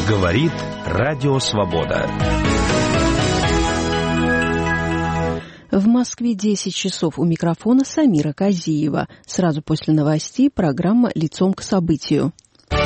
Говорит Радио Свобода. В Москве 10 часов. У микрофона Самира Казиева. Сразу после новостей программа «Лицом к событию».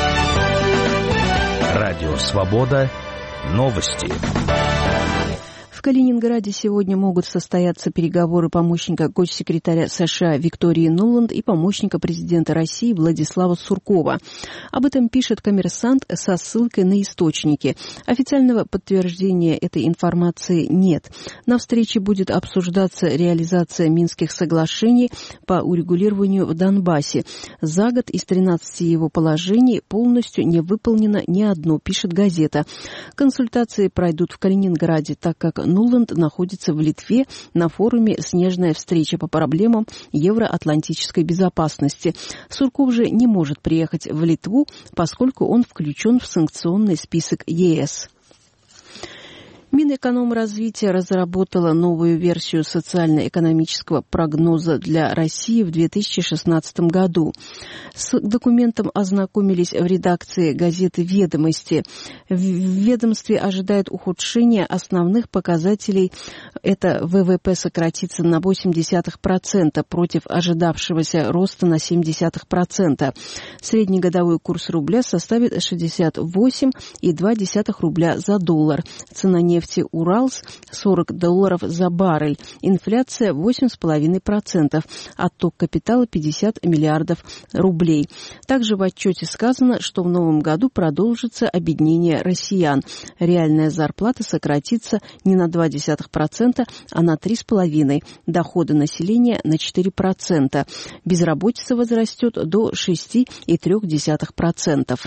Радио Свобода. Новости. В Калининграде сегодня могут состояться переговоры помощника госсекретаря США Виктории Нуланд и помощника президента России Владислава Суркова. Об этом пишет «Коммерсант» со ссылкой на источники. Официального подтверждения этой информации нет. На встрече будет обсуждаться реализация Минских соглашений по урегулированию в Донбассе. За год из 13 его положений полностью не выполнено ни одно, пишет газета. Консультации пройдут в Калининграде, так как Нуланд находится в Литве на форуме «Снежная встреча по проблемам евроатлантической безопасности». Сурков же не может приехать в Литву, поскольку он включен в санкционный список ЕС. Минэкономразвития разработала новую версию социально-экономического прогноза для России в 2016 году. С документом ознакомились в редакции газеты «Ведомости». В ведомстве ожидают ухудшения основных показателей. Это ВВП сократится на 0,8% против ожидавшегося роста на 0,7%. Среднегодовой курс рубля составит 68,2 рубля за доллар. Цена нефти «Уралс» $40 за баррель. Инфляция 8,5%. Отток капитала 50 миллиардов рублей. Также в отчете сказано, что в новом году продолжится обеднение россиян. Реальная зарплата сократится не на 0,2%, а на 3,5%. Доходы населения на 4%. Безработица возрастет до 6,3%.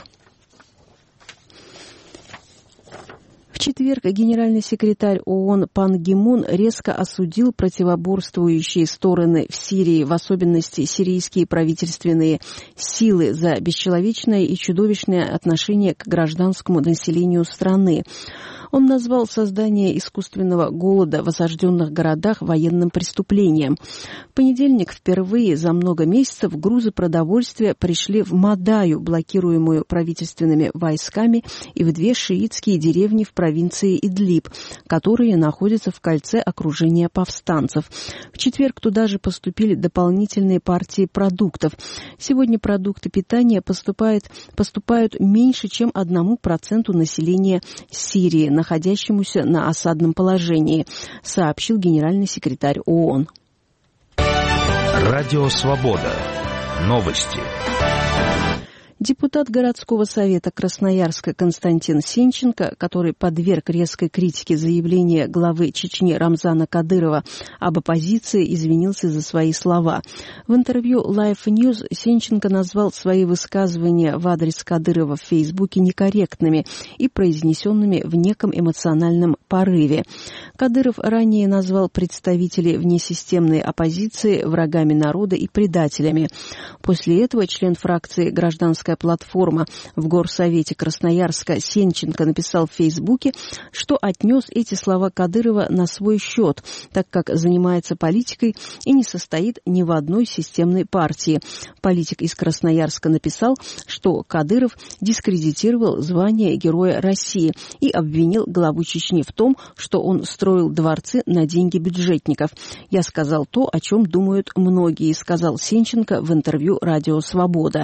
В четверг генеральный секретарь ООН Пан Ги Мун резко осудил противоборствующие стороны в Сирии, в особенности сирийские правительственные силы, за бесчеловечное и чудовищное отношение к гражданскому населению страны. Он назвал создание искусственного голода в осажденных городах военным преступлением. В понедельник впервые за много месяцев грузы продовольствия пришли в Мадаю, блокируемую правительственными войсками, и в две шиитские деревни в провинции Идлиб, которые находятся в кольце окружения повстанцев. В четверг туда же поступили дополнительные партии продуктов. Сегодня продукты питания поступают меньше, чем 1% населения Сирии, находящемуся на осадном положении, сообщил генеральный секретарь ООН. Радио Свобода. Новости. Депутат городского совета Красноярска Константин Сенченко, который подверг резкой критике заявления главы Чечни Рамзана Кадырова об оппозиции, извинился за свои слова. В интервью Life News Сенченко назвал свои высказывания в адрес Кадырова в Фейсбуке некорректными и произнесенными в неком эмоциональном порыве. Кадыров ранее назвал представителей внесистемной оппозиции врагами народа и предателями. После этого член фракции «Гражданская платформа» в Горсовете Красноярска Сенченко написал в Фейсбуке, что отнес эти слова Кадырова на свой счет, так как занимается политикой и не состоит ни в одной системной партии. Политик из Красноярска написал, что Кадыров дискредитировал звание Героя России и обвинил главу Чечни в том, что он строил дворцы на деньги бюджетников. «Я сказал то, о чем думают многие», сказал Сенченко в интервью «Радио Свобода».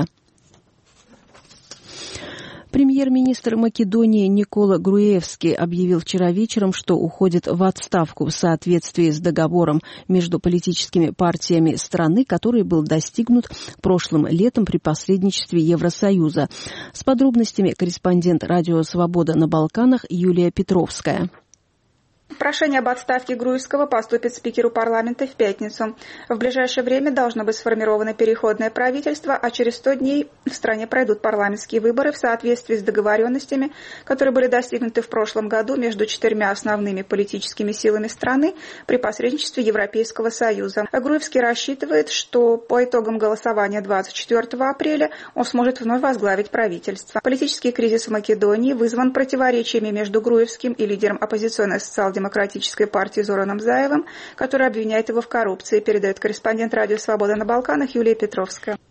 Премьер-министр Македонии Никола Груевски объявил вчера вечером, что уходит в отставку в соответствии с договором между политическими партиями страны, который был достигнут прошлым летом при посредничестве Евросоюза. С подробностями корреспондент «Радио Свобода» на Балканах Юлия Петровская. Прошение об отставке Груевского поступит спикеру парламента в пятницу. В ближайшее время должно быть сформировано переходное правительство, а через 100 дней в стране пройдут парламентские выборы в соответствии с договоренностями, которые были достигнуты в прошлом году между 4 основными политическими силами страны при посредничестве Европейского Союза. Груевский рассчитывает, что по итогам голосования 24 апреля он сможет вновь возглавить правительство. Политический кризис в Македонии вызван противоречиями между Груевским и лидером оппозиционной социал-демократической партии Зораном Заевым, который обвиняет его в коррупции, передает корреспондент «Радио Свобода» на Балканах Юлия Петровская.